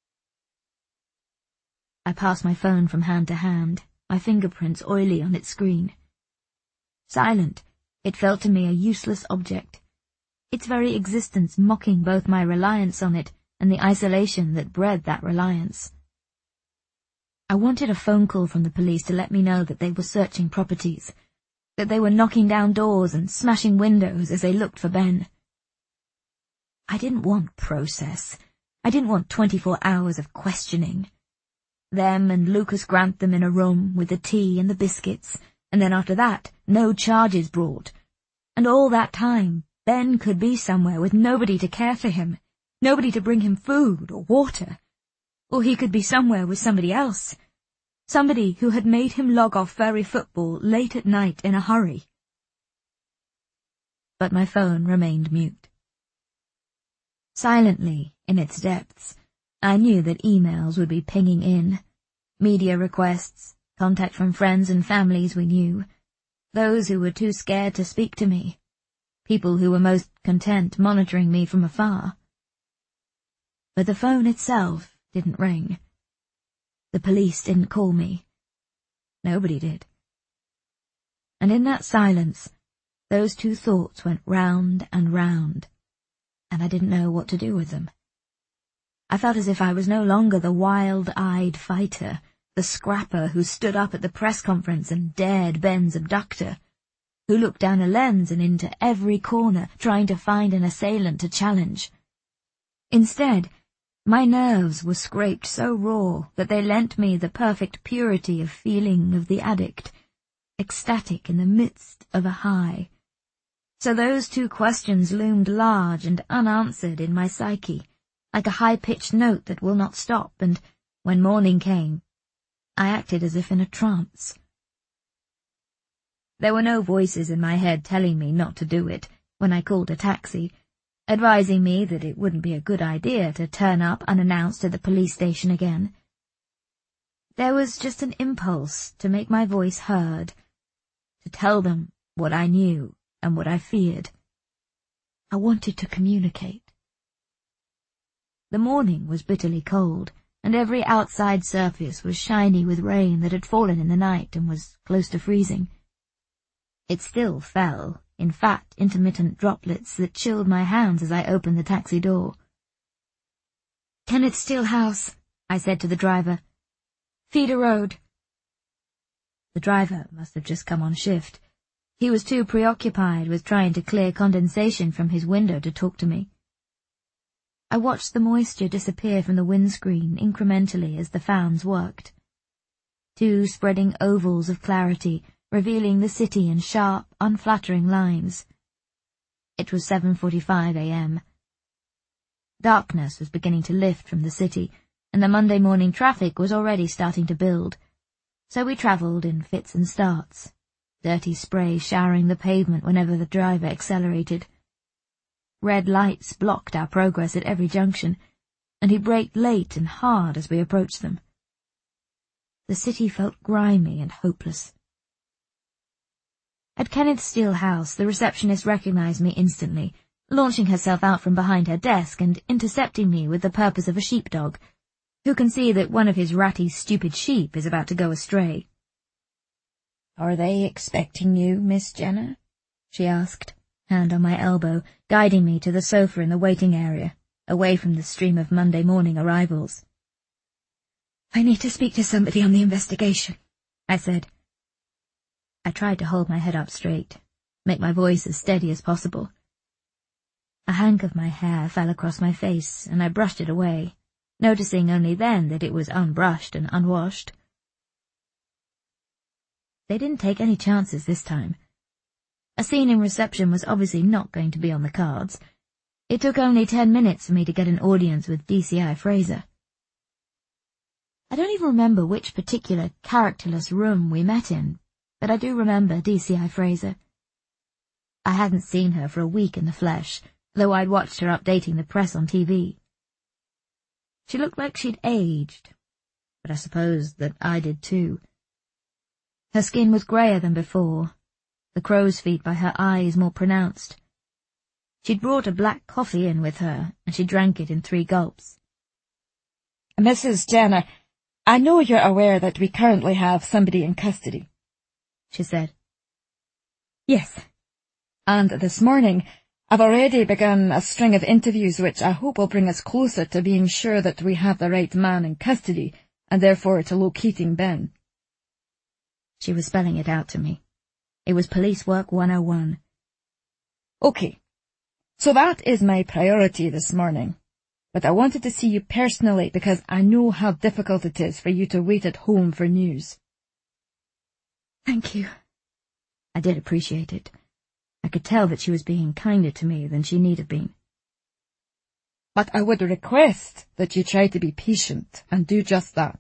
I passed my phone from hand to hand, my fingerprints oily on its screen. Silent, it felt to me a useless object, its very existence mocking both my reliance on it and the isolation that bred that reliance. I wanted a phone call from the police to let me know that they were searching properties, that they were knocking down doors and smashing windows as they looked for Ben. I didn't want process. I didn't want 24 hours of questioning. Them and Lucas Grantham in a room with the tea and the biscuits, and then after that, no charges brought. And all that time, Ben could be somewhere with nobody to care for him, Nobody to bring him food or water. Or he could be somewhere with somebody else. Somebody who had made him log off fairy football late at night in a hurry. But my phone remained mute. Silently, in its depths, I knew that emails would be pinging in. Media requests, contact from friends and families we knew. Those who were too scared to speak to me. People who were most content monitoring me from afar. But the phone itself didn't ring. The police didn't call me. Nobody did. And in that silence, those two thoughts went round and round, and I didn't know what to do with them. I felt as if I was no longer the wild-eyed fighter, the scrapper who stood up at the press conference and dared Ben's abductor, who looked down a lens and into every corner trying to find an assailant to challenge. Instead, my nerves were scraped so raw that they lent me the perfect purity of feeling of the addict, ecstatic in the midst of a high. So those two questions loomed large and unanswered in my psyche, like a high-pitched note that will not stop, and when morning came, I acted as if in a trance. There were no voices in my head telling me not to do it when I called a taxi, advising me that it wouldn't be a good idea to turn up unannounced at the police station again. There was just an impulse to make my voice heard, to tell them what I knew and what I feared. I wanted to communicate. The morning was bitterly cold, and every outside surface was shiny with rain that had fallen in the night and was close to freezing. It still fell, in fat, intermittent droplets that chilled my hands as I opened the taxi door. "Kenneth Steele House," I said to the driver. "Feeder Road." The driver must have just come on shift. He was too preoccupied with trying to clear condensation from his window to talk to me. I watched the moisture disappear from the windscreen incrementally as the fans worked. Two spreading ovals of clarity, revealing the city in sharp, unflattering lines. It was 7:45 a.m. Darkness was beginning to lift from the city, and the Monday morning traffic was already starting to build. So we travelled in fits and starts, dirty spray showering the pavement whenever the driver accelerated. Red lights blocked our progress at every junction, and he braked late and hard as we approached them. The city felt grimy and hopeless. At Kenneth Steele House, the receptionist recognized me instantly, launching herself out from behind her desk and intercepting me with the purpose of a sheepdog, who can see that one of his ratty, stupid sheep is about to go astray. "Are they expecting you, Miss Jenner?" she asked, hand on my elbow, guiding me to the sofa in the waiting area, away from the stream of Monday morning arrivals. "I need to speak to somebody on the investigation," I said. I tried to hold my head up straight, make my voice as steady as possible. A hank of my hair fell across my face, and I brushed it away, noticing only then that it was unbrushed and unwashed. They didn't take any chances this time. A scene in reception was obviously not going to be on the cards. It took only 10 minutes for me to get an audience with DCI Fraser. I don't even remember which particular characterless room we met in, but I do remember DCI Fraser. I hadn't seen her for a week in the flesh, though I'd watched her updating the press on TV. She looked like she'd aged, but I suppose that I did too. Her skin was greyer than before, the crow's feet by her eyes more pronounced. She'd brought a black coffee in with her, and she drank it in 3 gulps. "Mrs. Jenner, I know you're aware that we currently have somebody in custody," she said. "Yes, and this morning I've already begun a string of interviews which I hope will bring us closer to being sure that we have the right man in custody, and therefore to locating Ben." She was spelling it out to me. It was Police Work 101. "Okay, so that is my priority this morning. But I wanted to see you personally because I know how difficult it is for you to wait at home for news." "Thank you." I did appreciate it. I could tell that she was being kinder to me than she need have been. But I would request that you try to be patient and do just that.